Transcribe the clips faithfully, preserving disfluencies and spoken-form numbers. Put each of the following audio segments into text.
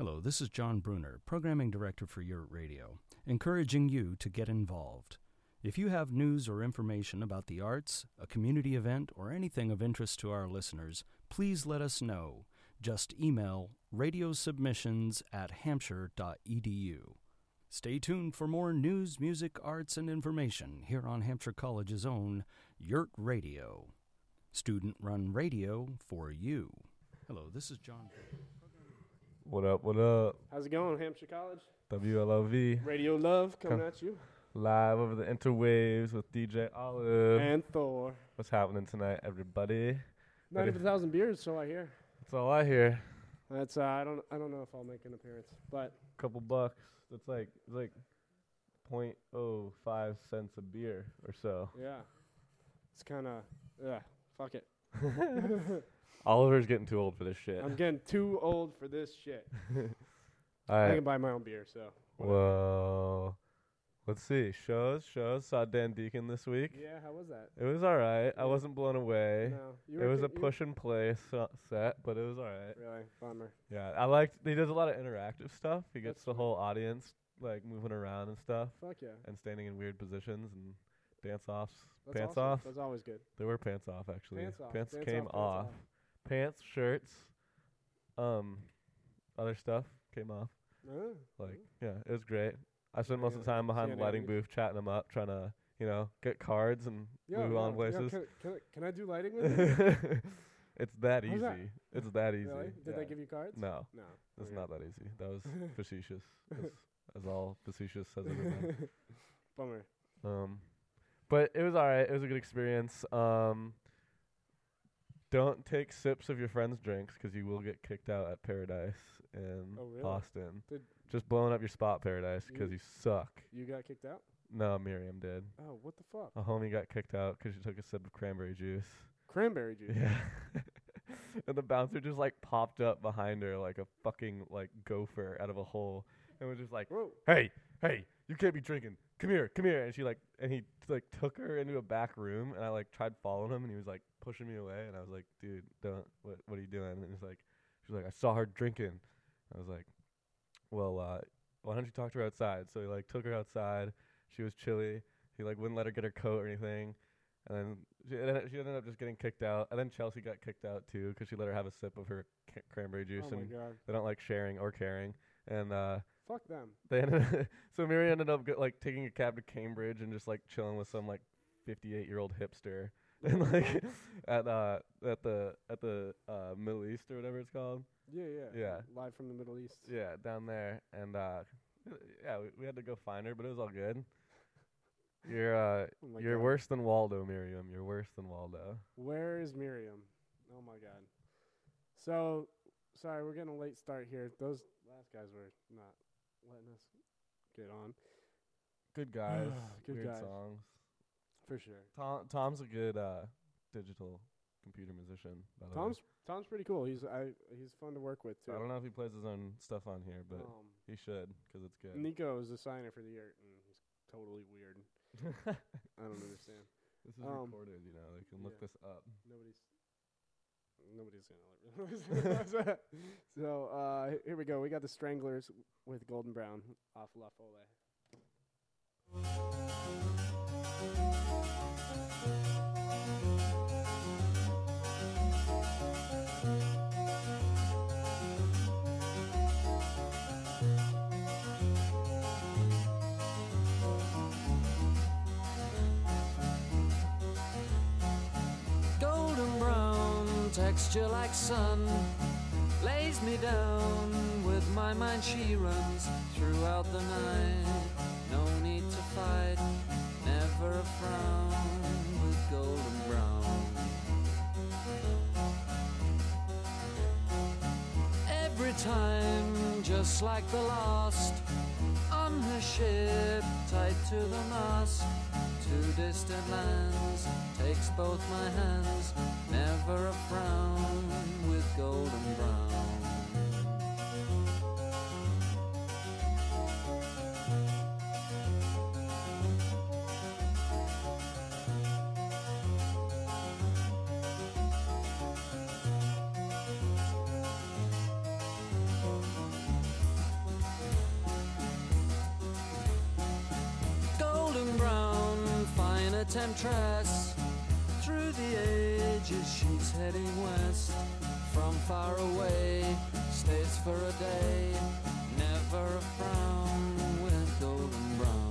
Hello, this is John Bruner, Programming Director for Yurt Radio, encouraging you to get involved. If you have news or information about the arts, a community event, or anything of interest to our listeners, please let us know. Just email radiosubmissions at hampshire dot e d u. Stay tuned for more news, music, arts, and information here on Hampshire College's own Yurt Radio. Student-run radio for you. Hello, this is John. What up, what up? How's it going, Hampshire College? W L O V. Radio Love coming Come at you. Live over the interwaves with D J Olive. And Thor. What's happening tonight, everybody? ninety thousand beers, so I hear. That's all I hear. That's uh, I don't I don't know if I'll make an appearance, but Couple bucks. That's like it's like point oh five cents a beer or so. yeah, it's kind of yeah. Fuck it. Oliver's getting too old for this shit. I'm getting too old for this shit. All I right. can buy my own beer, so. Whoa. Let's see. Shows, shows. Saw Dan Deacon this week. Yeah, how was that? It was all right. I Yeah. wasn't blown away. No, you It were was ki- a you- push and play so- set, but it was all right. Really, bummer. Yeah, I liked. He does a lot of interactive stuff. He gets That's the sweet. whole audience like moving around and stuff, Fuck yeah. and standing in weird positions and dance offs. That's Pants awesome. off. That's always good. They were pants off actually. Pants off. Pants Pants came off, off. pants Pants, shirts, um, other stuff came off. Oh, Like oh. yeah, it was great. I spent most of the Yeah, time behind see the any lighting evidence? booth chatting them up, trying to you know get cards and Yo, move yo, on yo, places. can, can, I- can I do lighting with you? It's that How's easy. that? It's that easy. Really? Did yeah. they give you cards? No. No. It's Okay. not that easy. That was facetious, as, as all facetious has ever been. Bummer. Um, but it was all right. It was a good experience. Um, don't take sips of your friends' drinks 'cause you will get kicked out at Paradise in Oh, really? Austin. Did Just blowing up your spot, Paradise, 'cause You- you suck. you got kicked out? No, Miriam did. Oh, what the fuck? A homie got kicked out 'cause she took a sip of cranberry juice. Cranberry juice. Yeah. And the bouncer just like popped up behind her like a fucking like gopher out of a hole and was just like, Whoa. hey, hey, you can't be drinking. Come here, come here. And she like, and he like took her into a back room, and I like tried following him, and he was like pushing me away, and I was like, dude, don't, what, what are you doing? And he's like, she's like, I saw her drinking. I was like, well, uh, why don't you talk to her outside? So he like took her outside. She was chilly. He like wouldn't let her get her coat or anything. And then she ended, she ended up just getting kicked out. And then Chelsea got kicked out too 'cause she let her have a sip of her ca- cranberry juice, Oh my and god. they don't like sharing or caring. And uh, Fuck them. they ended so Mary ended up get, like taking a cab to Cambridge and just like chilling with some like fifty-eight year old hipster and like at uh at the at the uh Middle East or whatever it's called. Yeah, yeah. Yeah. Live from the Middle East. Yeah, down there. And uh yeah, we, we had to go find her, but it was all good. You're uh Oh my you're God. worse than Waldo, Miriam. You're worse than Waldo. Where is Miriam? Oh my god. So, sorry, we're getting a late start here. Those last guys were not letting us get on. Good guys. Good weird guys. songs. For sure. Tom Tom's a good uh digital computer musician, by the way. Tom's Tom's pretty cool. He's I he's fun to work with too. I don't know if he plays his own stuff on here, but um, he should 'cause it's good. Nico is the signer for the Yurt, and he's totally weird. I don't understand. This is Um, recorded, you know. They can look yeah. this up. Nobody's nobody's gonna listen. So uh, h- here we go. We got the Stranglers with Golden Brown off La Folle. Golden brown texture like sun lays me down. With my mind she runs throughout the night. No need to fight, never a frown with golden brown. Every time, just like the last, on her ship, tied to the mast, to distant lands, takes both my hands, never a frown with golden brown. temptress. Through the ages she's heading west. From far away, stays for a day. Never a frown with golden brown.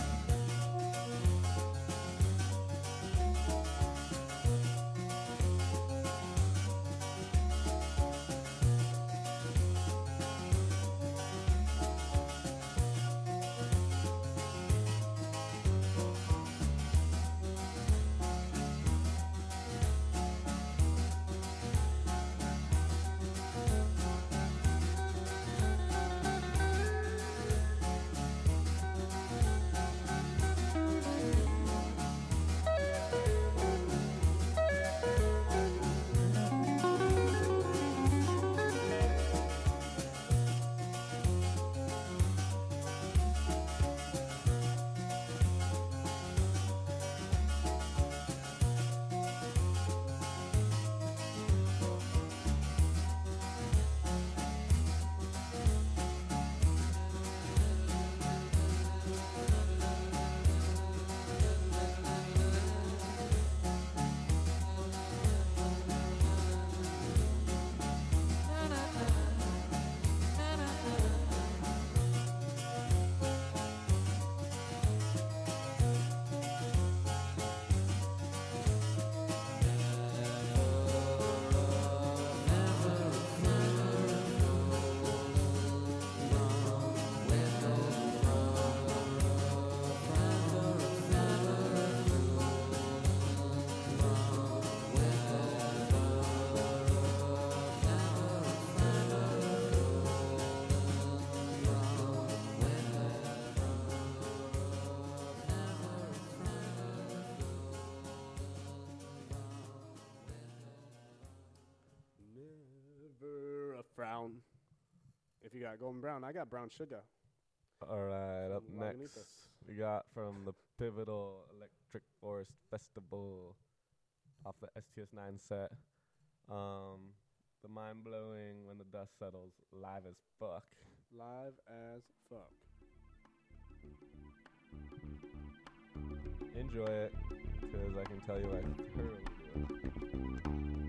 Brown. If you got golden brown, I got brown sugar. All right, up From next, Lagunitas. we got from the Pivotal Electric Forest Festival off the S T S nine set. Um, the mind-blowing When the Dust Settles, live as fuck. Live as fuck. Enjoy it, because I can tell you I thoroughly do.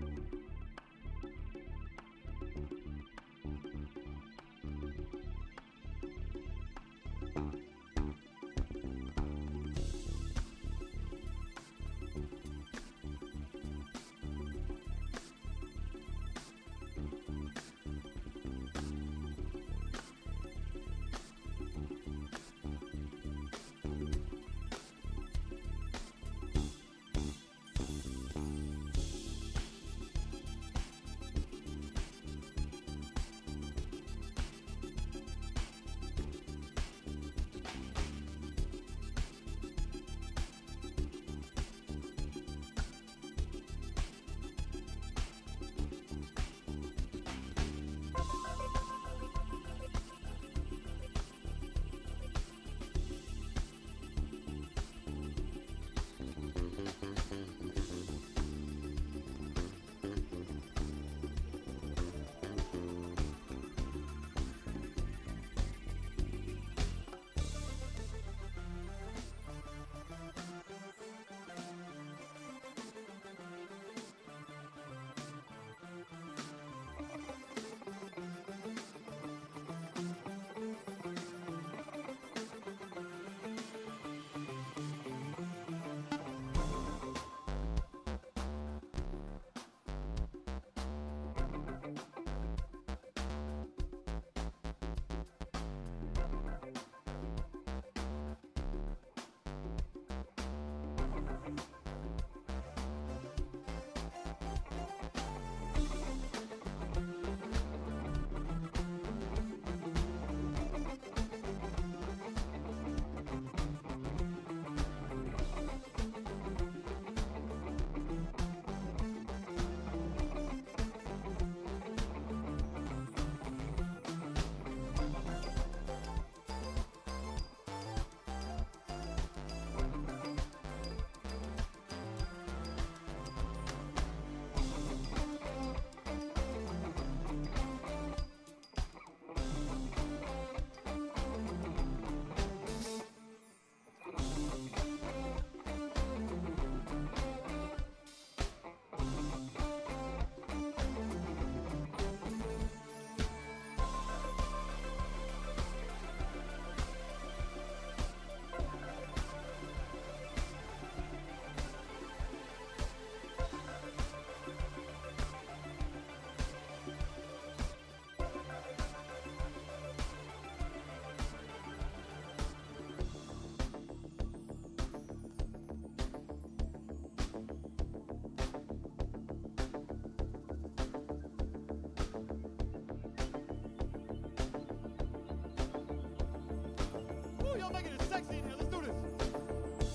sexy in here. Let's do this.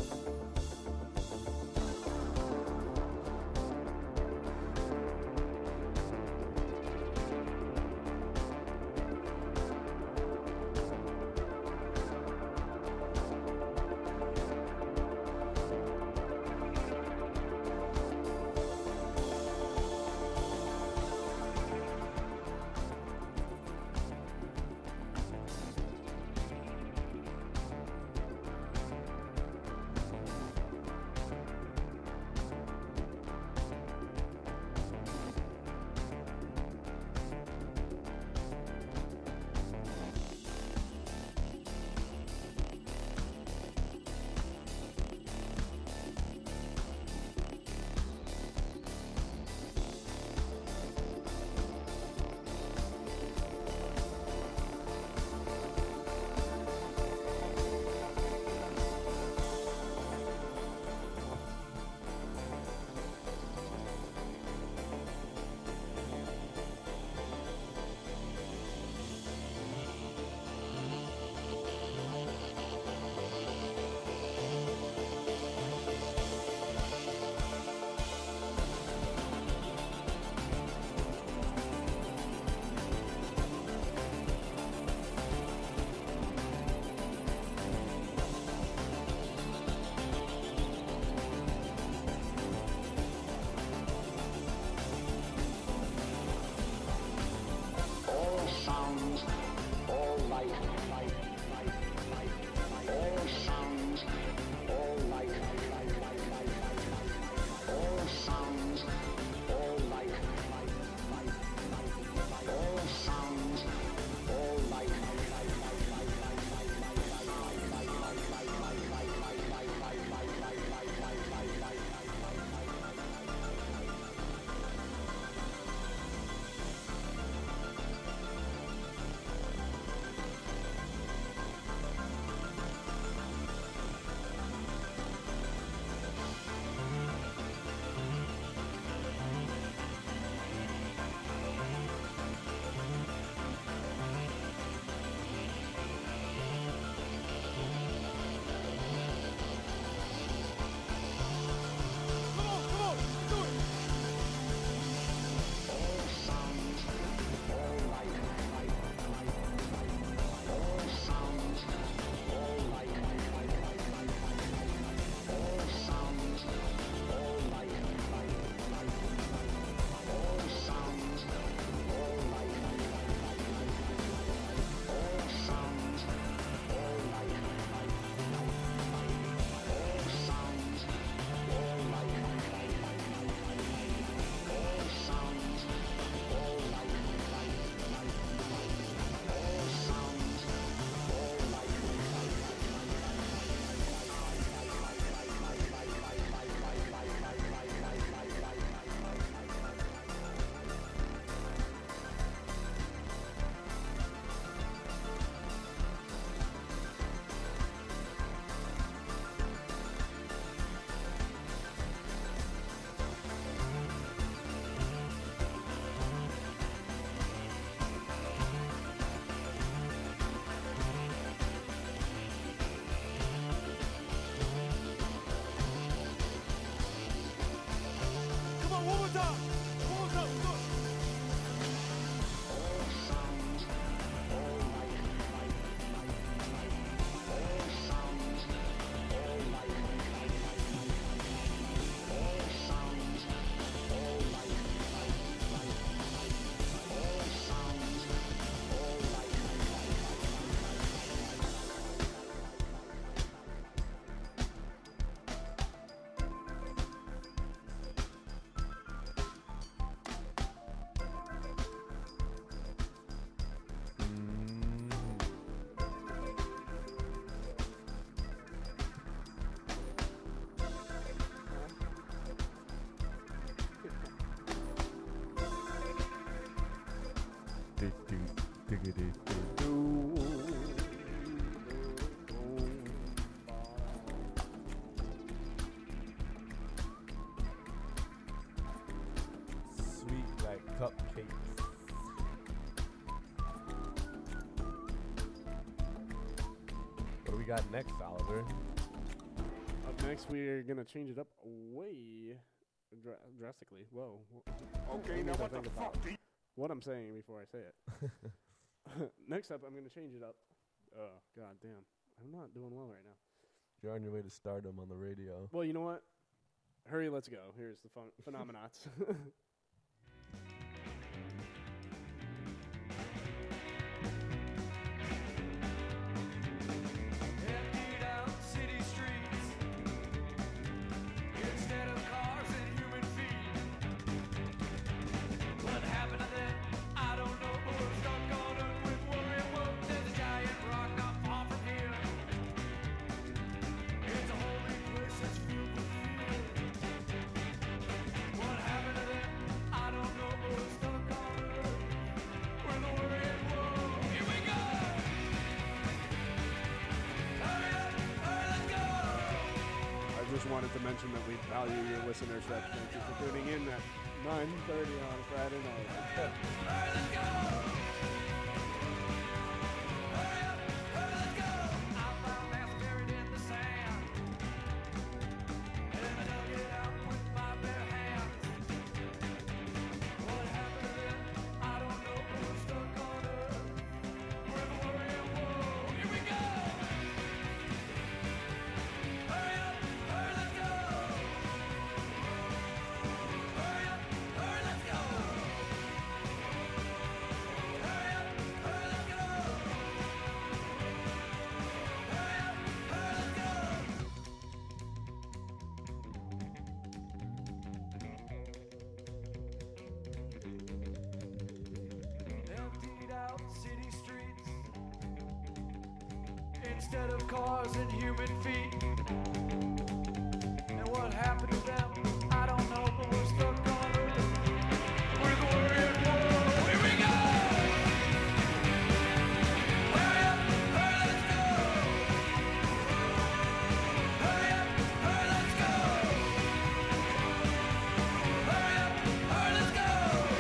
cupcakes. What do we got next, Oliver? Up next, we're gonna change it up way dra- drastically. Whoa. Okay, Let me now think what the about fuck, D? what I'm saying before I say it. Next up, I'm gonna change it up. Oh, god damn. I'm not doing well right now. You're on your way to stardom on the radio. Well, you know what? Hurry, let's go. Here's the fun- phenomenauts. Emptied out city streets instead of cars and human feet. What happened to them? I don't know, but we're stuck on Earth with worry and woe. There's a giant rock not far from here. It's a holy place that's filled with fear. What happened to them? I don't know, but we're stuck on Earth with worry and woe. Here we go! Hurry up, hurry, let's go! I just wanted to mention that we value your listenership. Thank you for tuning in at nine thirty on Friday night. Hurry, let's go! Hurry up, hurry, let's go! I found ass buried in the sand, and I dug it out with my bare hands. What happened to them? I don't know, but we're stuck on Earth with worry and woe. Here we go! Hurry up, hurry, let's go! Hurry up, hurry, let's go! Hurry up, hurry, let's go! Hurry up, hurry, let's go! Emptied out city streets instead of cars and human feet. And what happened to them? I don't know, but we're stuck on Earth with worry and woe. Here we go! Hurry up, hurry, let's go! Hurry up, hurry, let's go! Hurry up, hurry, let's go!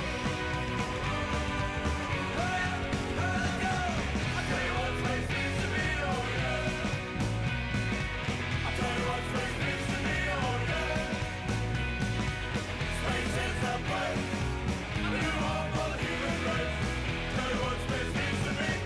Hurry up, hurry, let's go! I'll tell you what space needs to be, oh yeah! I'll tell you what space needs to be, oh yeah! Space is the place, a new home for the human race. Tell you what space needs to be.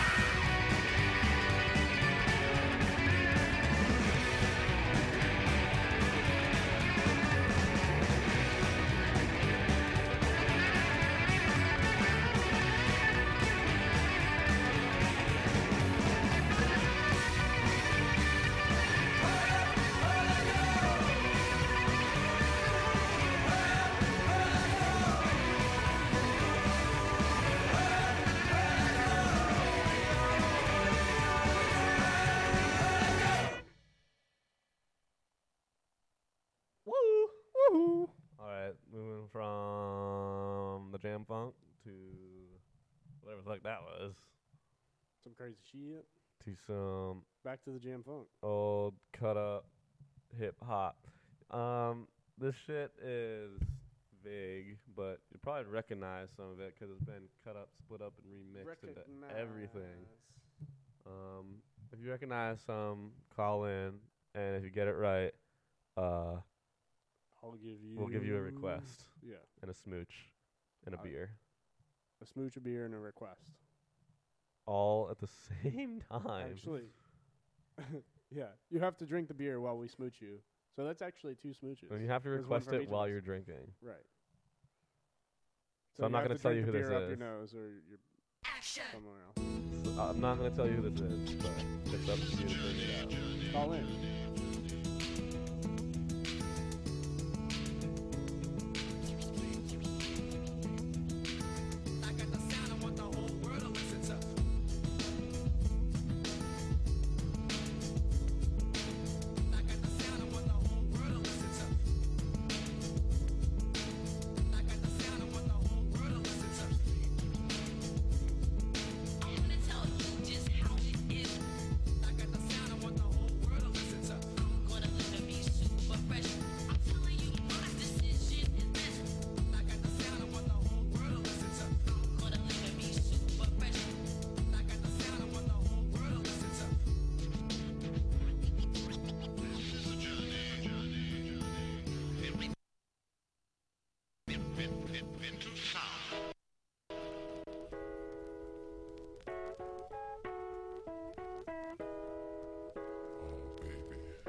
Woo! Woohoo! Alright, moving from the Jam Funk to whatever the fuck that was. Some crazy shit. To some Back to the Jam Funk. old cut up hip hop. Um, this shit is vague, but you probably recognize some of it because it's been cut up, split up, and remixed into everything. Um, if you recognize some, call in, and if you get it right, uh, I'll give you. we'll give you a request Yeah, and a smooch and a Uh, beer, a smooch, a beer, and a request. all at the same time. Actually, yeah, you have to drink the beer while we smooch you. So that's actually two smooches. and you have to There's one request from it each of while us. you're drinking. Right. So I'm you not have gonna to tell drink you the who this beer up is. your nose, or you're somewhere else. So I'm not gonna tell you who this is, but it's up to you to figure it out. Call in. I got the sound I want the whole world to listen to. I got the sound I want the whole world to listen to. I got the sound I want the whole world to listen to. I wanna tell you just how it is. I got the sound I want the whole world to listen to.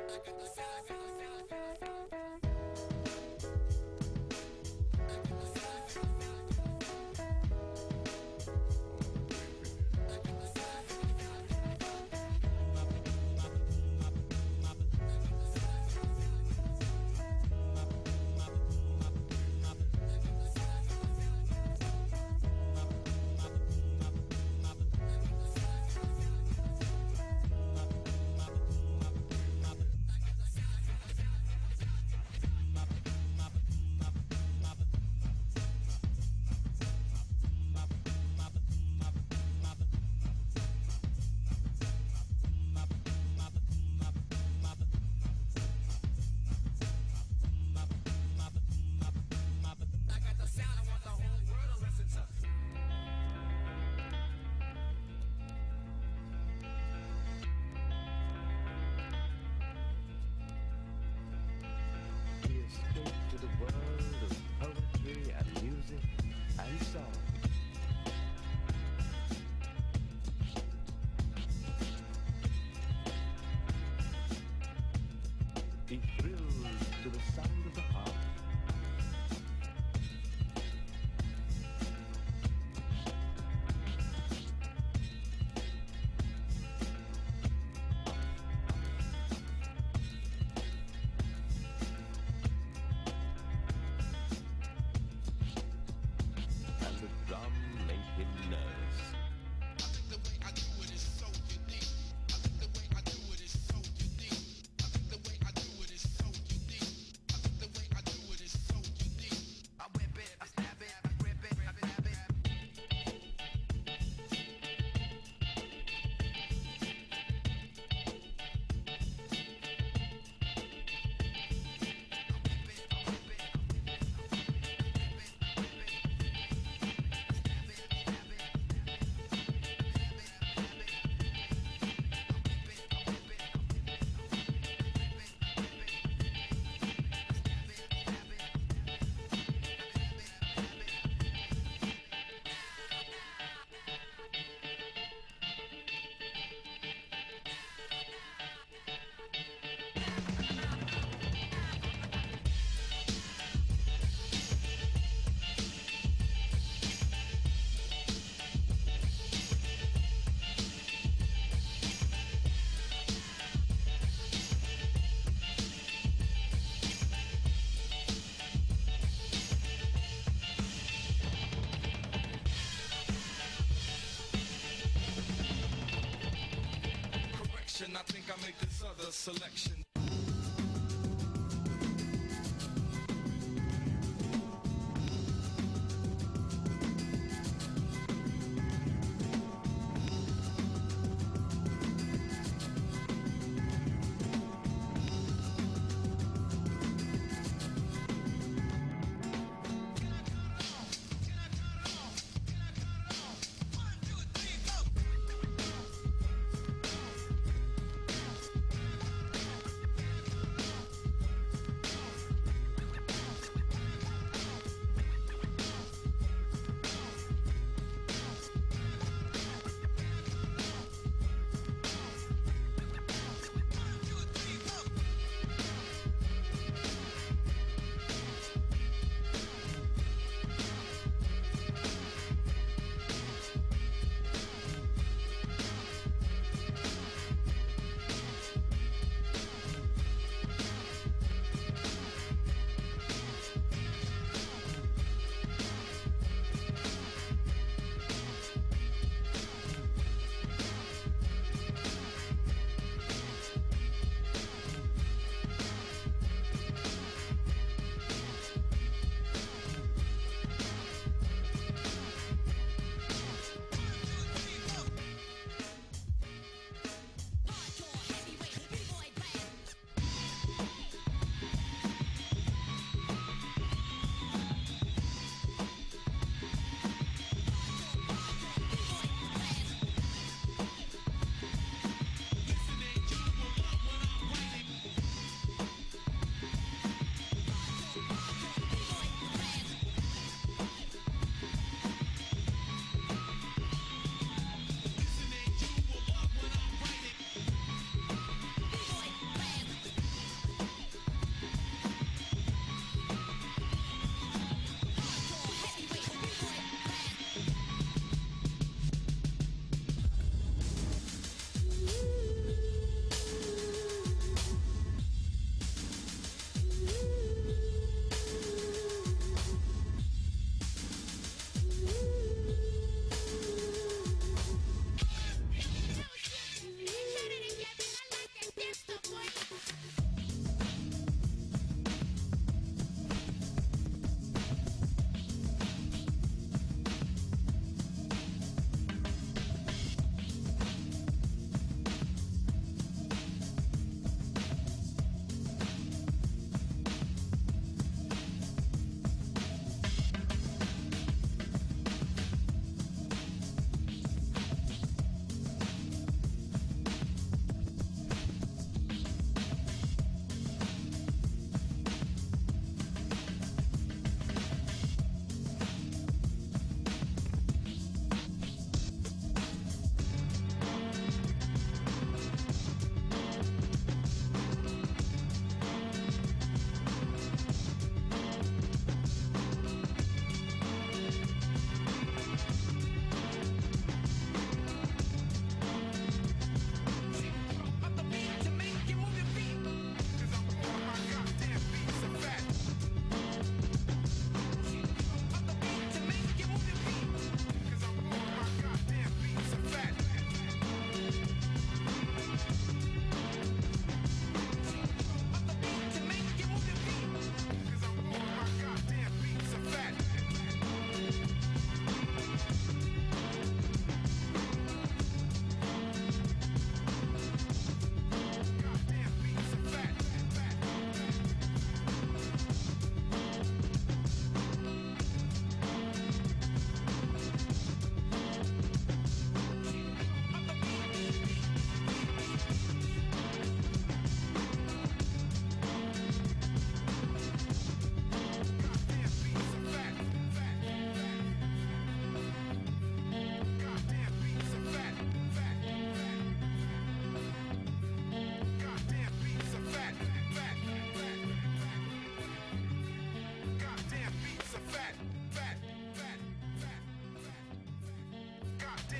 I think I make this other selection.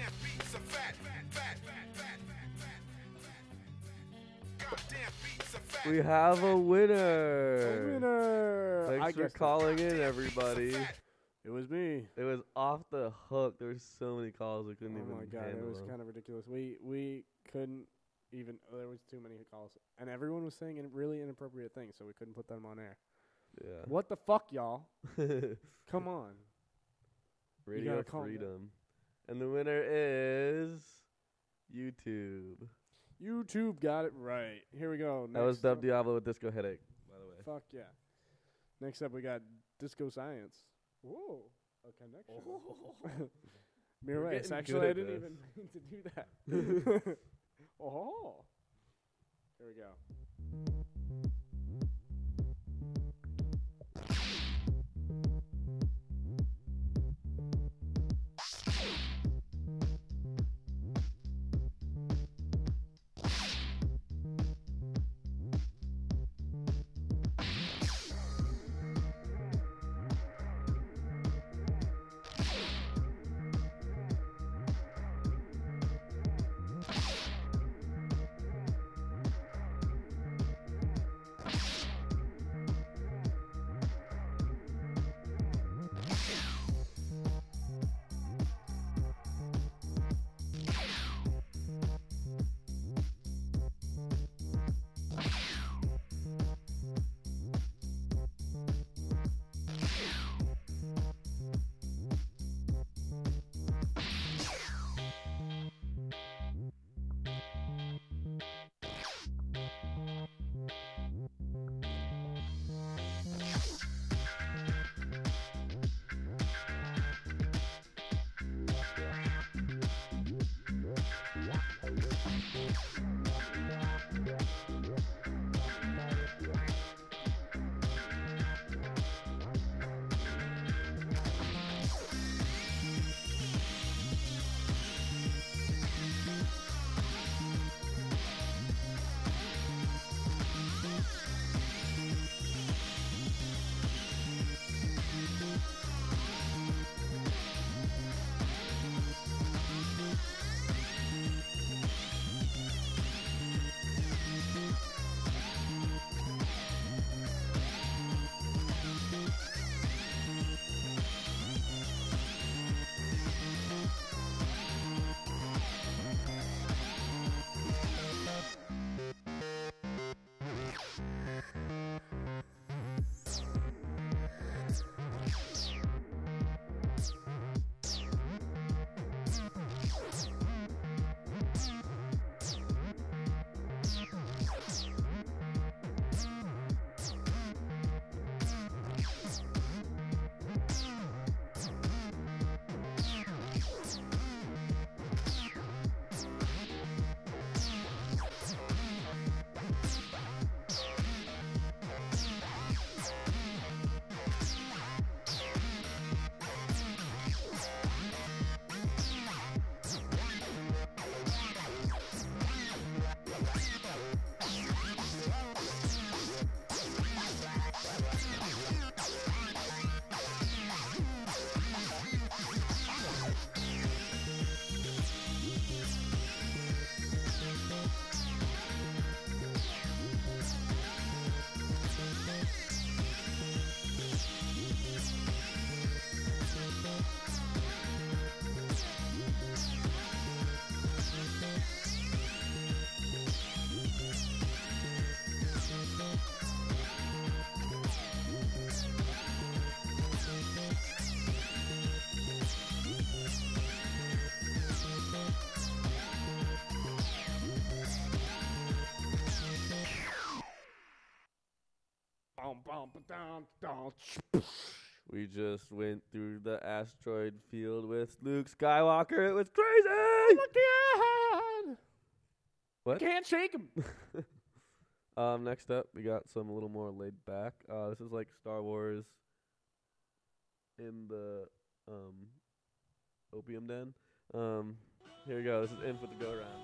Goddamn beats are fat, fat, fat, fat, fat, fat, fat. Goddamn beats are fat. We have a winner. Winner. Thanks I for guess calling in, everybody. it was me. It was off the hook. There were so many calls we couldn't Oh even my god, it handle was them. kind of ridiculous. We we couldn't even. Oh, there was too many calls, and everyone was saying in really inappropriate things, so we couldn't put them on air. Yeah. What the fuck, y'all? Come on. Radio gotta calm down. Freedom. And the winner is YouTube. YouTube got it right. Here we go. That was Next Dub up- Diablo with Disco Headache, by the way. Fuck yeah. Next up, we got Disco Science. Whoa, a connection. We're Mirwais. getting Actually, good I at didn't this. even mean to do that. Oh. Here we go. Bum, bum, ba-dum, dum. We just went through the asteroid field with Luke Skywalker. It was crazy! Oh my god! What? Can't shake him. Um, next up, we got some a little more laid back. Uh, this is like Star Wars in the um opium den. Um, here we go. This is In for the Go Round.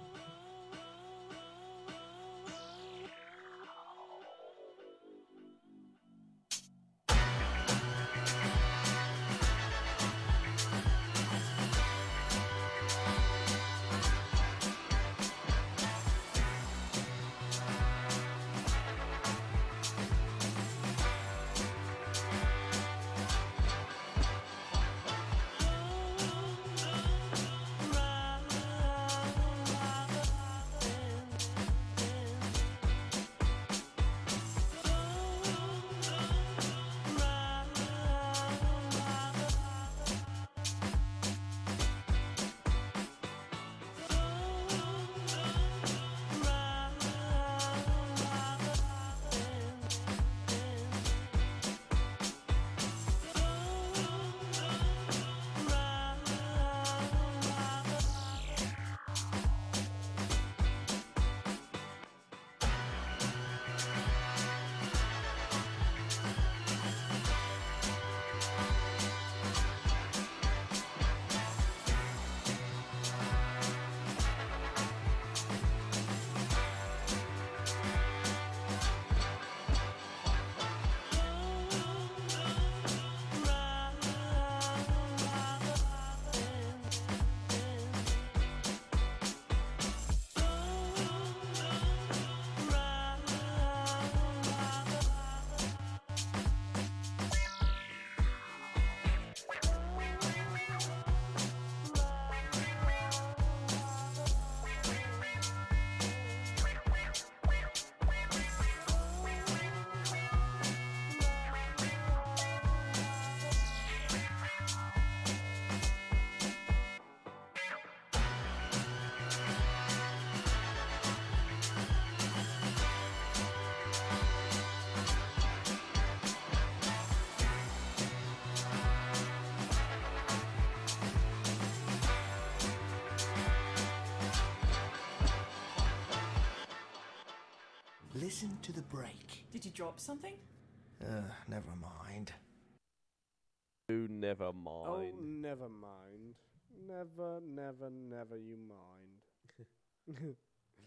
listen to the break. Did you drop something? Uh, never mind. You never Oh, mind. never mind. Never, never, never you mind.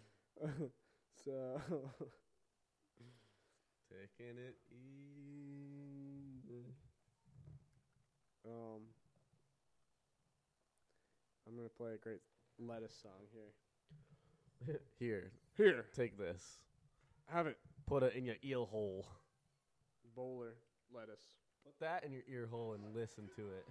So, Taking it easy. um, I'm gonna play a great Lettuce song here. Here, Here, take this. have it, Put it in your eel hole. Bowler Lettuce. Put that in your ear hole and listen to it.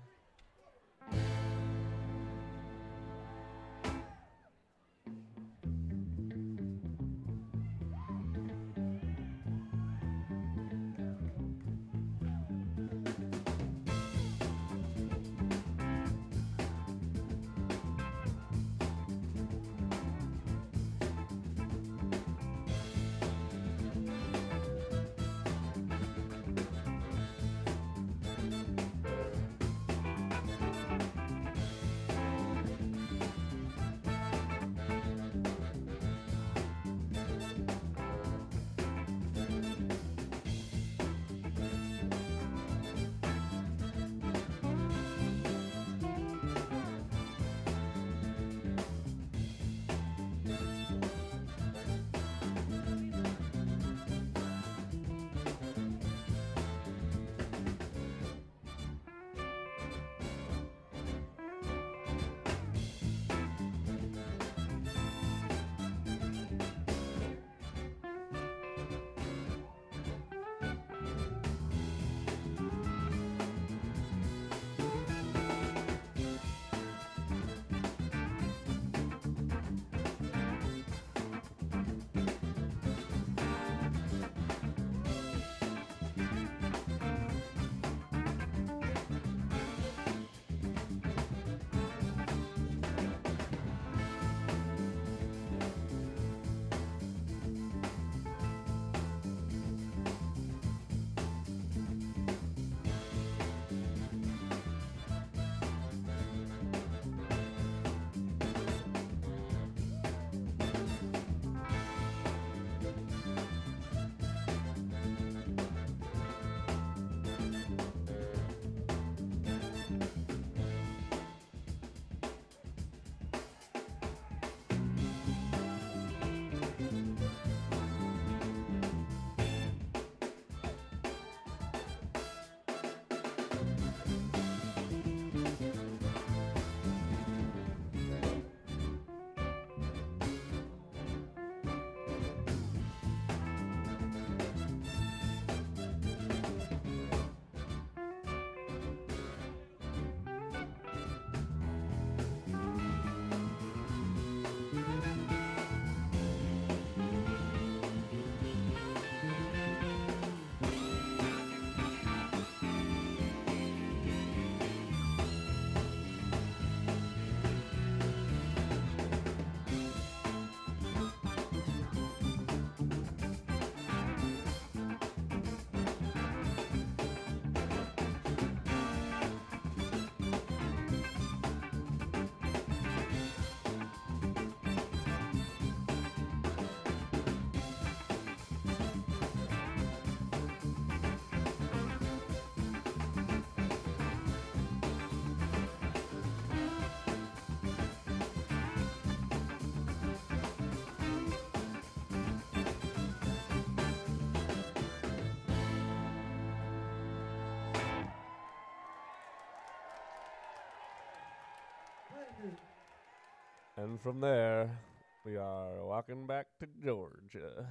And from there, we are walking back to Georgia.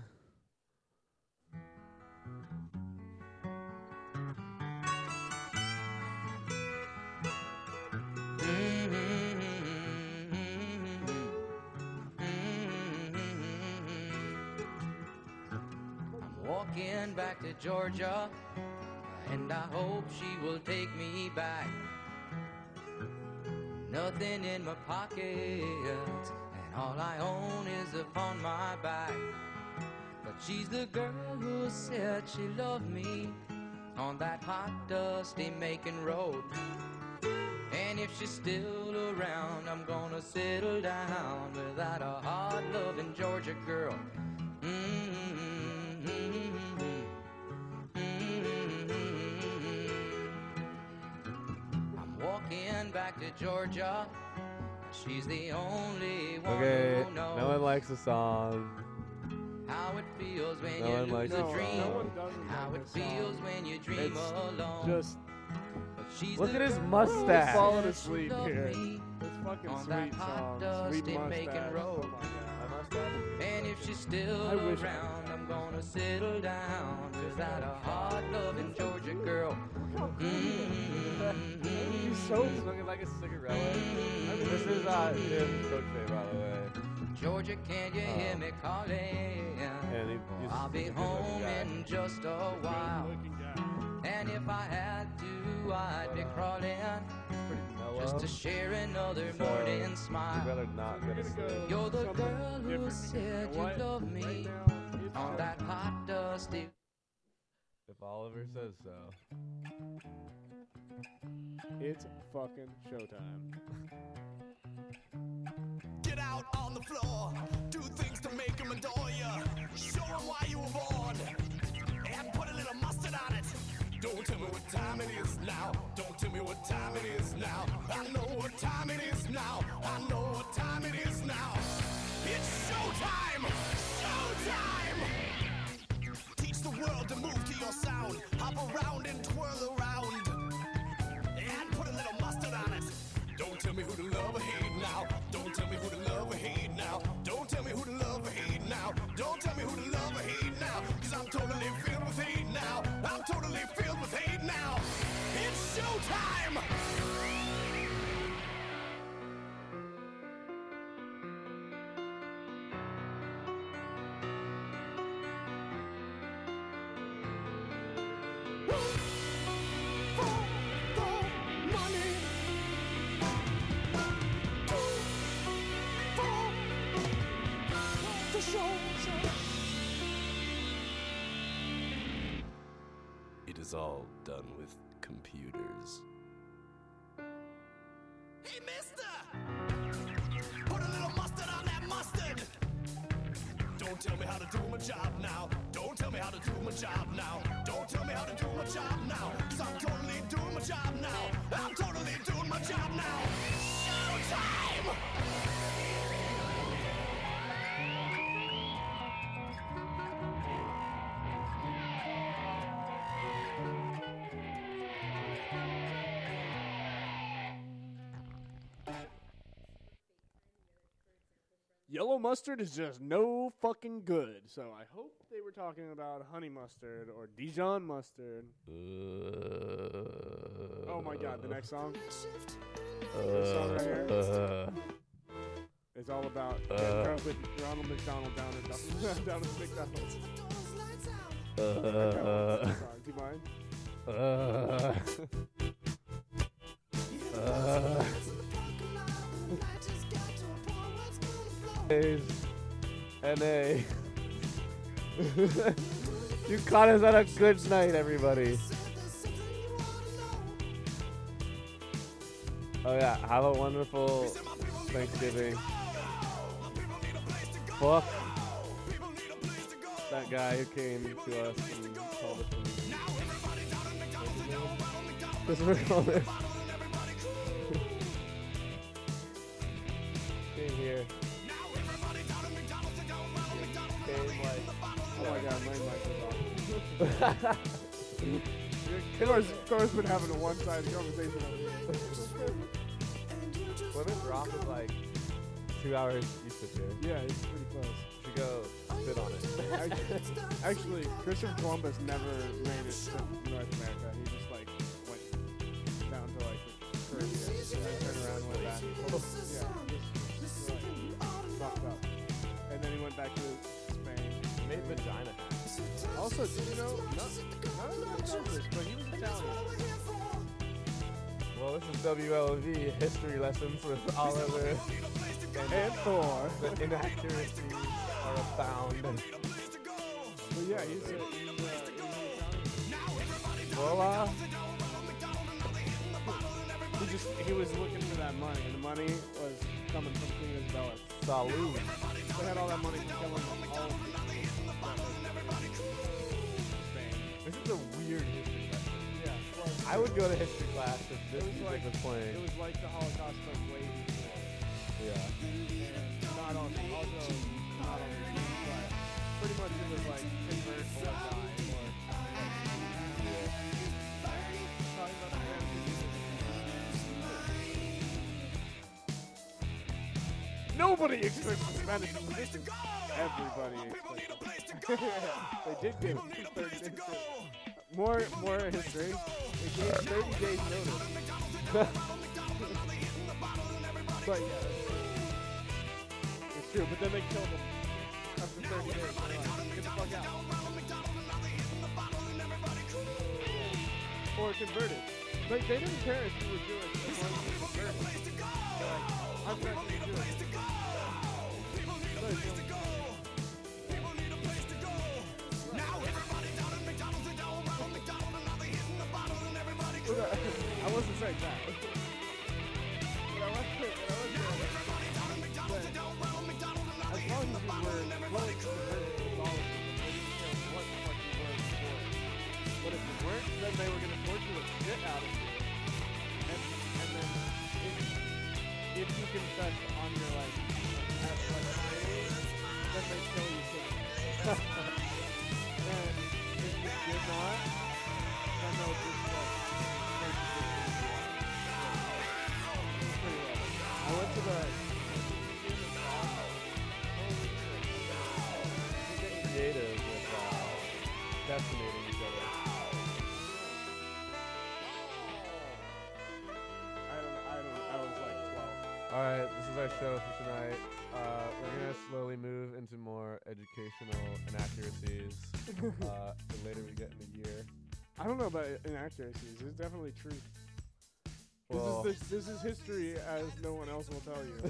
I'm walking back to Georgia, and I hope she will take me back. Nothing in my pocket, and all I own is upon my back. But she's the girl who said she loved me on that hot, dusty Macon road. And if she's still around, I'm gonna settle down without a hard-loving Georgia girl. Mm-hmm. back to Georgia. She's the only one Okay, who knows no one likes the song. how it feels when No you one lose likes a the No, dream. no one doesn't How like it this feels song. when you dream It's alone. Just But she's Look the at his girl mustache. who falling said asleep she loved here. me. It's fucking On that sweet hot song. dusty Sweet Macon mustache. Road. Oh my God. My mustache? And if she's still I wish I- around, I'm gonna settle down. Is that a hard-loving Georgia girl? Mm-hmm. He's so smoking like a cigarette. I mean, this is uh, Jim Croce, by the way. Georgia, can you hear Oh. me calling? And he, he's I'll be he's a good looking home guy. in just a while. Good-looking guy. And if I had to, I'd be But, uh, crawling He's pretty mellow. just to share another So, morning I'd smile. rather not We're go to gonna sleep. go You're the something girl who different. said You know you what? love me Right now, it's on showtime. that hot dusty. If Oliver says so. It's fucking showtime. Get out on the floor, do things to make them adore you. Show them why you were born, and put a little mustard on it. Don't tell me what time it is now. Don't tell me what time it is now. I know what time it is now. I know what time it is now. It's showtime! Showtime! Teach the world to move to your sound. Hop around and twirl around. And put a little mustard on it. Don't tell me who to love or hate now. Don't tell me who to love or hate now. Don't tell me who to love or hate now. Don't tell me who to love or hate now. Cause I'm totally filled with hate now. I'm totally filled with hate now. It's showtime! It is all done with computers. Hey, mister! Put a little mustard on that mustard! Don't tell me how to do my job now. Don't tell me how to do my job now. Don't tell me how to do my job now. Cause I'm totally doing my job now. I'm totally doing my job now. Showtime! Yellow mustard is just no fucking good. So I hope they were talking about honey mustard or Dijon mustard. Oh my God, the next song This song right here Uh, is all about Uh. getting drunk with Ronald McDonald down at down at McDonald's. uh, uh, Song, do you mind? uh, uh. A's N A. You caught us on a good night, everybody. Oh yeah, have a wonderful Thanksgiving. Fuck that guy who came to us and told us. Christopher Columbus. Came here. Came like. Oh my God, my mic is off. Cora's, Cora's been having a one-sided conversation over here. Plymouth Rock is like two hours east of here. Yeah, it's pretty close. We should go sit on it. Actually, actually, Christopher Columbus never made it to North America. He just like went down to like the Caribbean and then turned around and went back. Yeah, just, just like, fucked up. And then he went back to Spain. He made vagina hats. Also, did you know? No, none of them knows this, but he was Italian. Well, this is W L V history lessons with Oliver And Thor. the inaccuracies are abound. But yeah, he's, uh, he's, uh, he's Italian. Well, uh, He just he was looking for that money, and the money was coming from Queen Isabella. salute. They had all that money from killing all of Spain. This is a weird history lesson. Yeah, well, I would go to history class if this was music like- was playing. It was like the Holocaust, but way before. yeah. And not on, also not on the news, but pretty much it was like convert or die. Or talking about the fantasy. Nobody expects the Spanish Inquisition. Everybody expects it. They did give thirty days. More, more history. They gave thirty days notice. But yeah, it's true. But then they killed him after thirty days. They're like, get the fuck out. Or converted. Like they didn't care if you were Jewish as long as you were converted. They're like, I'm not gonna do it. I wasn't saying that. But I was saying, but I was saying that as long as you were willing to convert Catholicism, they didn't care what the fuck you were before. But if you weren't, then they were gonna torture the shit out of you. And, and then if, if you confessed on your like, at like grave, then they kill you too. And if you did not, then they'll just like. I went to the Creative with uh, decimating each other. I don't I don't I was like twelve. Alright, this is our show for tonight. Uh, we're gonna slowly move into more educational inaccuracies uh, the later we get in the year. I don't know about inaccuracies. It's definitely truth. Well, This is this, this is history as no one else will tell you.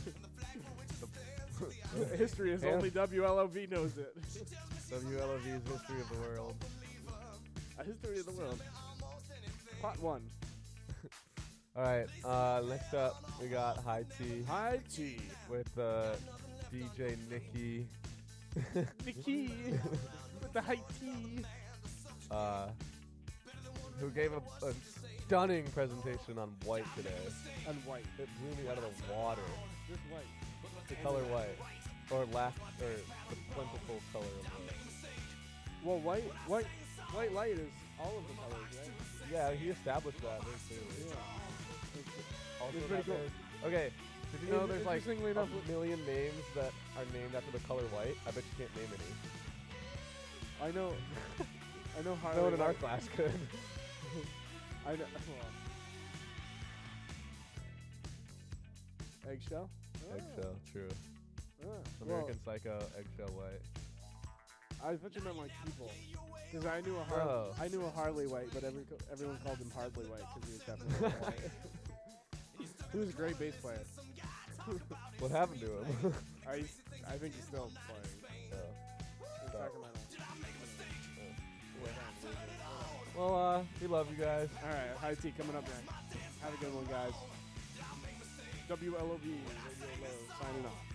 History is Yeah. only W L O V knows it. W L O V's History of the World. A history of the world. Part one. Alright, uh, next up we got High Tea High tea. with uh, D J Nikki. Nikki with the high tea. uh, who gave a, a stunning presentation on white today. And white. It blew me out of the water. Just white. The color white, or last, or the plentiful color of white. Well, white, white, white light is all of the colors, right? Yeah, he established that very clearly. Yeah. Also It's pretty that cool. there's- Okay, did you know In- there's like interestingly a enough- million names that are named after the color white? I bet you can't name any. I know. I know Harley. No one in our White. class could. I know. Well. Eggshell. Eggshell, true. Ah. American Psycho, Eggshell White. Well, I thought you meant like people. Because I knew a Har- Oh. I knew a Harley White, but every co- everyone called him Hardly White because he was definitely white. He was a great bass player. What happened to him? I I think he's still playing Oh. in Sacramento. Well, uh, we love you guys. All right, high tea coming up next. Have a good one, guys. W L O V Radio Low signing off.